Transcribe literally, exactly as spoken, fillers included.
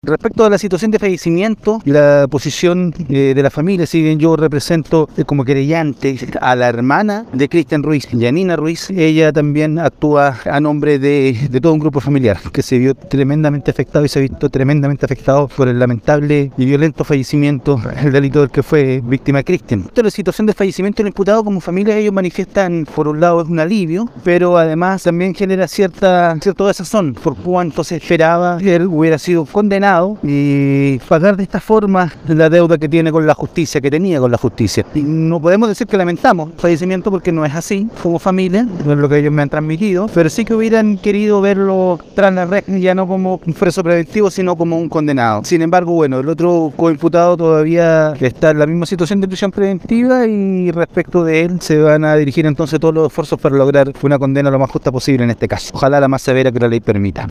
Respecto a la situación de fallecimiento, la posición eh, de la familia, si bien yo represento eh, como querellante a la hermana de Cristian Ruiz, Yanina Ruiz, ella también actúa a nombre de, de todo un grupo familiar que se vio tremendamente afectado y se ha visto tremendamente afectado por el lamentable y violento fallecimiento, el delito del que fue víctima Cristian. La situación de fallecimiento del imputado, como familia, ellos manifiestan, por un lado, es un alivio, pero además también genera cierta, cierto desazón por cuánto se esperaba que él hubiera sido condenado y pagar de esta forma la deuda que tiene con la justicia, que tenía con la justicia. Y no podemos decir que lamentamos el fallecimiento porque no es así como familia, no es lo que ellos me han transmitido, pero sí que hubieran querido verlo tras las rejas, ya no como un preso preventivo, sino como un condenado. Sin embargo, bueno, el otro coimputado todavía está en la misma situación de prisión preventiva y respecto de él se van a dirigir entonces todos los esfuerzos para lograr una condena lo más justa posible en este caso. Ojalá la más severa que la ley permita.